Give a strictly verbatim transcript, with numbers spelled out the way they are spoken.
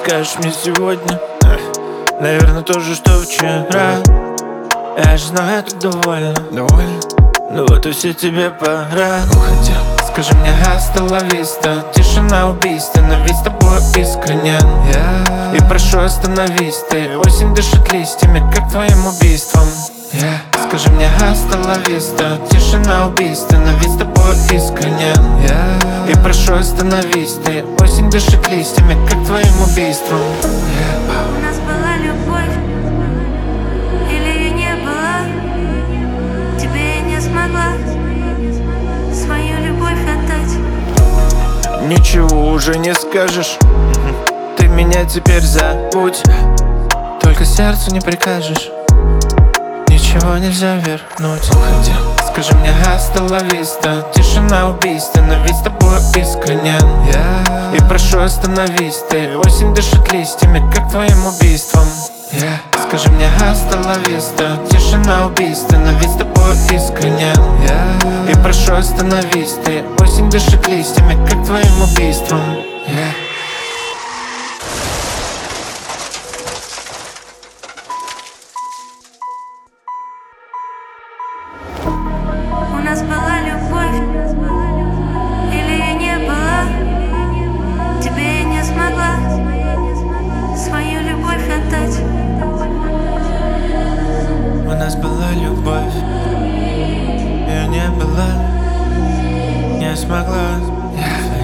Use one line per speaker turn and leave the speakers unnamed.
скажешь мне сегодня? Наверное, то же, что вчера. Я же знаю, это довольно.
Довольно?
Ну вот и все, тебе пора.
Уходи.
Скажи мне hasta la vista. Тишина убийственна, ведь с тобой искренен
Я...
И прошу, остановись ты. Осень дышит листьями, как твоим убийством.
Я...
Скажи мне hasta la vista. Тишина убийственна, ведь с тобой искренен
Я...
И прошу, остановись ты. Осень дышит листьями, как твоим убийством.
Я...
У нас была любовь, или ее не было? Тебе я не смогла свою любовь отдать.
Ничего уже не скажешь. Ты меня теперь забудь. Только сердцу не прикажешь. Ничего нельзя вернуть.
Уходи.
Скажи мне hasta la vista. Тишина убийственна, ведь с тобой искренен
Я...
И прошу, остановись ты. Осень дышит листьями, как твоим убийством.
Я...
Скажи мне hasta la vista. Тишина убийственна, ведь с тобой искренен
Я...
И прошу, остановись ты. Осень дышит листьями, как твоим убийством.
Я...
У нас была любовь, или ее не было? Тебе я не смогла свою любовь отдать.
У нас была любовь, ее не было, не смогла.
Я...